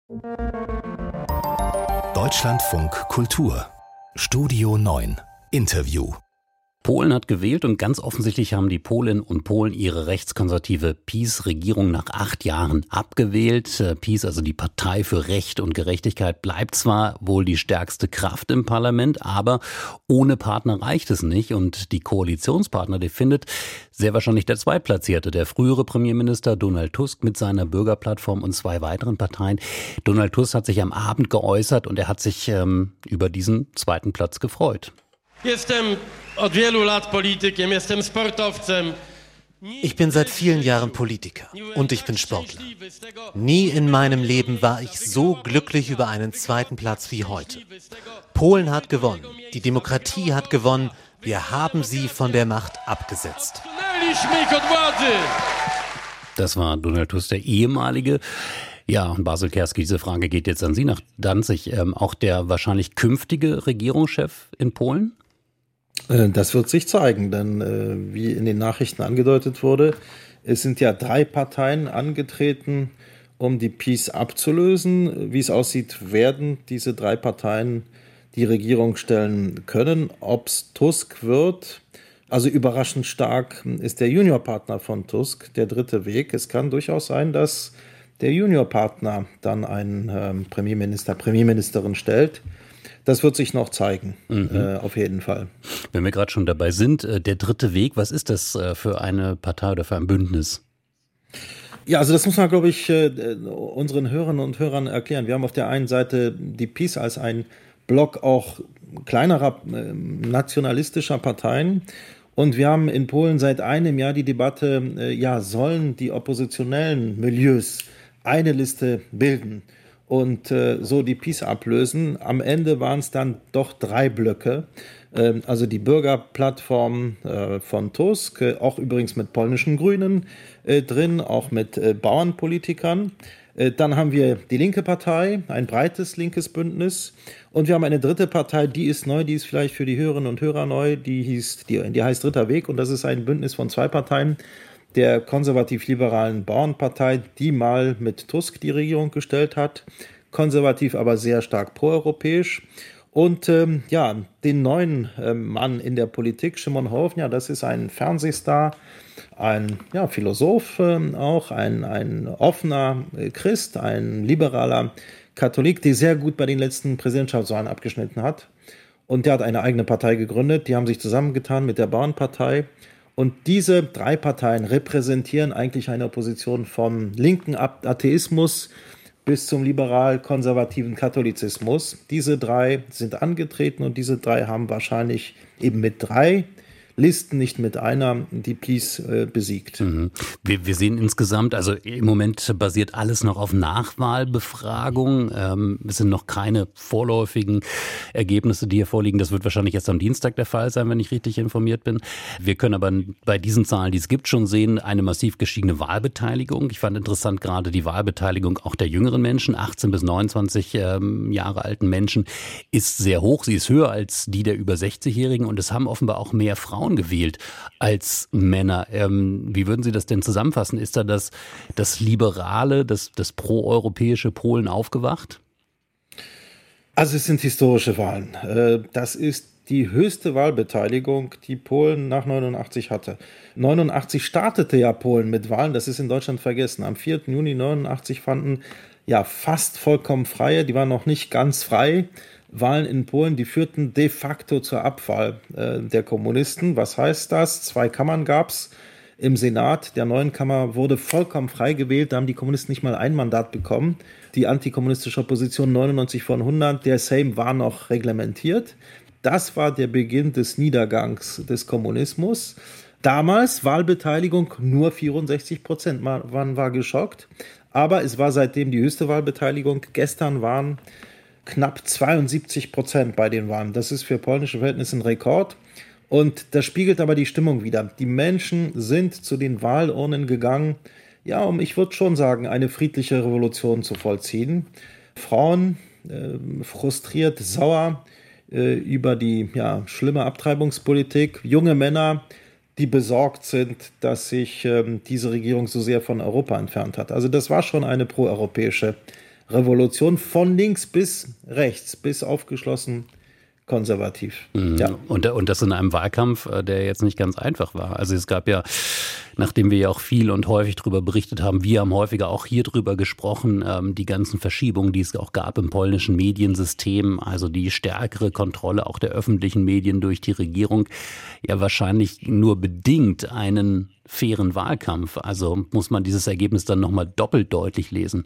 Deutschlandfunk Kultur Studio 9 Interview. Polen hat gewählt und ganz offensichtlich haben die Polinnen und Polen ihre rechtskonservative PiS-Regierung nach 8 Jahren abgewählt. PiS, also die Partei für Recht und Gerechtigkeit, bleibt zwar wohl die stärkste Kraft im Parlament, aber ohne Partner reicht es nicht. Und die Koalitionspartner, die findet sehr wahrscheinlich der Zweitplatzierte, der frühere Premierminister Donald Tusk mit seiner Bürgerplattform und 2 weiteren Parteien. Donald Tusk hat sich am Abend geäußert und er hat sich über diesen zweiten Platz gefreut. Ich bin seit vielen Jahren Politiker und ich bin Sportler. Nie in meinem Leben war ich so glücklich über einen zweiten Platz wie heute. Polen hat gewonnen, die Demokratie hat gewonnen, wir haben sie von der Macht abgesetzt. Das war Donald Tusk, der ehemalige. Ja, und Basil Kerski, diese Frage geht jetzt an Sie nach Danzig. Auch der wahrscheinlich künftige Regierungschef in Polen? Das wird sich zeigen, denn wie in den Nachrichten angedeutet wurde, es sind ja 3 Parteien angetreten, um die PiS abzulösen. Wie es aussieht, werden diese 3 Parteien die Regierung stellen können. Ob es Tusk wird, also überraschend stark ist der Juniorpartner von Tusk, der dritte Weg. Es kann durchaus sein, dass der Juniorpartner dann einen Premierministerin stellt. Das wird sich noch zeigen, auf jeden Fall. Wenn wir gerade schon dabei sind, der dritte Weg, was ist das für eine Partei oder für ein Bündnis? Ja, also das muss man, glaube ich, unseren Hörerinnen und Hörern erklären. Wir haben auf der einen Seite die PiS als ein Block auch kleinerer nationalistischer Parteien. Und wir haben in Polen seit einem Jahr die Debatte, sollen die oppositionellen Milieus eine Liste bilden und so die PiS ablösen. Am Ende waren es dann doch 3 Blöcke. Also die Bürgerplattform von Tusk, auch übrigens mit polnischen Grünen drin, auch mit Bauernpolitikern. Dann haben wir die linke Partei, ein breites linkes Bündnis. Und wir haben eine dritte Partei, die ist neu, die ist vielleicht für die Hörerinnen und Hörer neu, die heißt Dritter Weg. Und das ist ein Bündnis von 2 Parteien, der konservativ-liberalen Bauernpartei, die mal mit Tusk die Regierung gestellt hat, konservativ, aber sehr stark proeuropäisch. Und den neuen Mann in der Politik, Szymon Hołownia, das ist ein Fernsehstar, ein Philosoph auch, ein offener Christ, ein liberaler Katholik, der sehr gut bei den letzten Präsidentschaftswahlen abgeschnitten hat. Und der hat eine eigene Partei gegründet, die haben sich zusammengetan mit der Bauernpartei. Und diese 3 Parteien repräsentieren eigentlich eine Opposition vom linken Atheismus bis zum liberal-konservativen Katholizismus. Diese 3 sind angetreten und diese 3 haben wahrscheinlich eben mit 3 Listen, nicht mit einer, die PiS besiegt. Wir sehen insgesamt, also im Moment basiert alles noch auf Nachwahlbefragung. Es sind noch keine vorläufigen Ergebnisse, die hier vorliegen. Das wird wahrscheinlich erst am Dienstag der Fall sein, wenn ich richtig informiert bin. Wir können aber bei diesen Zahlen, die es gibt, schon sehen, eine massiv gestiegene Wahlbeteiligung. Ich fand interessant gerade die Wahlbeteiligung auch der jüngeren Menschen, 18 bis 29 Jahre alten Menschen, ist sehr hoch. Sie ist höher als die der über 60-Jährigen und es haben offenbar auch mehr Frauen gewählt als Männer. Wie würden Sie das denn zusammenfassen? Ist da das liberale, das proeuropäische Polen aufgewacht? Also es sind historische Wahlen. Das ist die höchste Wahlbeteiligung, die Polen nach 89 hatte. 89 startete ja Polen mit Wahlen, das ist in Deutschland vergessen. Am 4. Juni 89 fanden fast vollkommen freie, die waren noch nicht ganz frei, Wahlen in Polen, die führten de facto zur Abwahl der Kommunisten. Was heißt das? 2 Kammern gab es im Senat. Der neuen Kammer wurde vollkommen frei gewählt. Da haben die Kommunisten nicht mal ein Mandat bekommen. Die antikommunistische Opposition 99 von 100. Der Sejm war noch reglementiert. Das war der Beginn des Niedergangs des Kommunismus. Damals Wahlbeteiligung nur 64%. Man war geschockt. Aber es war seitdem die höchste Wahlbeteiligung. Gestern waren knapp 72% bei den Wahlen. Das ist für polnische Verhältnisse ein Rekord. Und das spiegelt aber die Stimmung wider. Die Menschen sind zu den Wahlurnen gegangen, um, ich würde schon sagen, eine friedliche Revolution zu vollziehen. Frauen frustriert, sauer über die schlimme Abtreibungspolitik. Junge Männer, die besorgt sind, dass sich diese Regierung so sehr von Europa entfernt hat. Also das war schon eine proeuropäische Revolution von links bis rechts, bis aufgeschlossen konservativ. Ja. Und das in einem Wahlkampf, der jetzt nicht ganz einfach war. Also es gab ja, nachdem wir ja auch viel und häufig darüber berichtet haben, wir haben häufiger auch hier drüber gesprochen, die ganzen Verschiebungen, die es auch gab im polnischen Mediensystem, also die stärkere Kontrolle auch der öffentlichen Medien durch die Regierung, ja wahrscheinlich nur bedingt einen fairen Wahlkampf. Also muss man dieses Ergebnis dann nochmal doppelt deutlich lesen.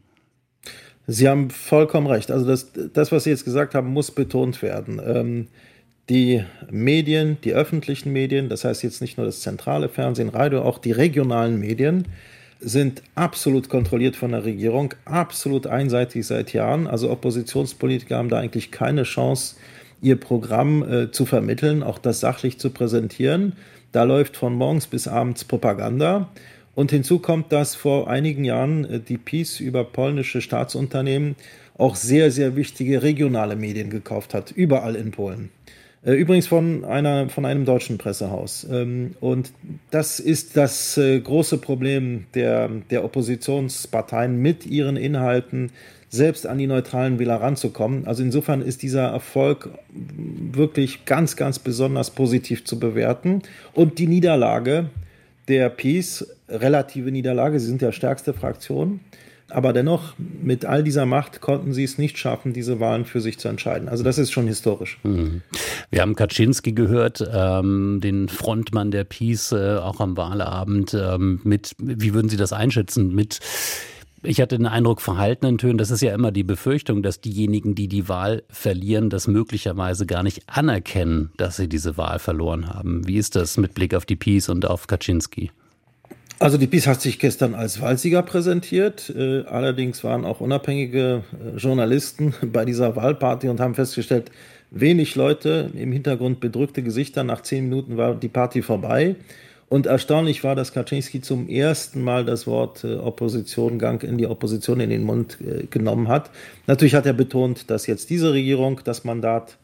Sie haben vollkommen recht. Also das, was Sie jetzt gesagt haben, muss betont werden. Die Medien, die öffentlichen Medien, das heißt jetzt nicht nur das zentrale Fernsehen, Radio, auch die regionalen Medien sind absolut kontrolliert von der Regierung, absolut einseitig seit Jahren. Also Oppositionspolitiker haben da eigentlich keine Chance, ihr Programm zu vermitteln, auch das sachlich zu präsentieren. Da läuft von morgens bis abends Propaganda. Und hinzu kommt, dass vor einigen Jahren die PiS über polnische Staatsunternehmen auch sehr, sehr wichtige regionale Medien gekauft hat, überall in Polen. Übrigens von einem deutschen Pressehaus. Und das ist das große Problem der Oppositionsparteien, mit ihren Inhalten selbst an die neutralen Wähler ranzukommen. Also insofern ist dieser Erfolg wirklich ganz, ganz besonders positiv zu bewerten. Und die Niederlage der PiS, relative Niederlage, sie sind ja stärkste Fraktion, aber dennoch, mit all dieser Macht konnten sie es nicht schaffen, diese Wahlen für sich zu entscheiden. Also das ist schon historisch. Wir haben Kaczynski gehört, den Frontmann der PiS, auch am Wahlabend. Wie würden Sie das einschätzen? Ich hatte den Eindruck, verhaltenen Tönen, das ist ja immer die Befürchtung, dass diejenigen, die die Wahl verlieren, das möglicherweise gar nicht anerkennen, dass sie diese Wahl verloren haben. Wie ist das mit Blick auf die PiS und auf Kaczynski? Also die PiS hat sich gestern als Wahlsieger präsentiert. Allerdings waren auch unabhängige Journalisten bei dieser Wahlparty und haben festgestellt, wenig Leute, im Hintergrund bedrückte Gesichter. Nach 10 Minuten war die Party vorbei. Und erstaunlich war, dass Kaczynski zum ersten Mal das Wort Opposition, Gang in die Opposition in den Mund genommen hat. Natürlich hat er betont, dass jetzt diese Regierung das Mandat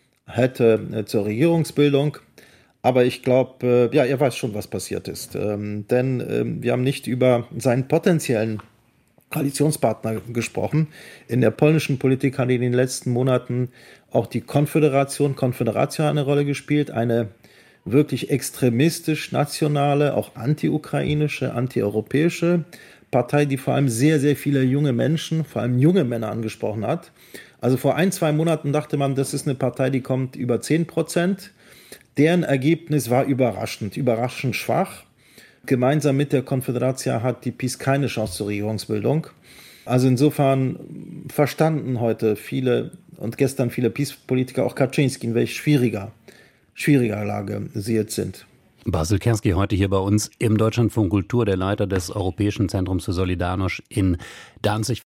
hätte zur Regierungsbildung. Aber ich glaube, er weiß schon, was passiert ist. Denn wir haben nicht über seinen potenziellen Koalitionspartner gesprochen. In der polnischen Politik hat in den letzten Monaten auch die Konföderation eine Rolle gespielt, eine wirklich extremistisch nationale, auch anti-ukrainische, anti-europäische Partei, die vor allem sehr, sehr viele junge Menschen, vor allem junge Männer angesprochen hat. Also vor 1-2 Monaten dachte man, das ist eine Partei, die kommt über 10%. Deren Ergebnis war überraschend schwach. Gemeinsam mit der Konföderation hat die PiS keine Chance zur Regierungsbildung. Also insofern verstanden heute viele und gestern viele PiS-Politiker, auch Kaczynski, in welch schwieriger Lage sie jetzt sind. Basil Kerski heute hier bei uns im Deutschlandfunk Kultur, der Leiter des Europäischen Zentrums für Solidarność in Danzig.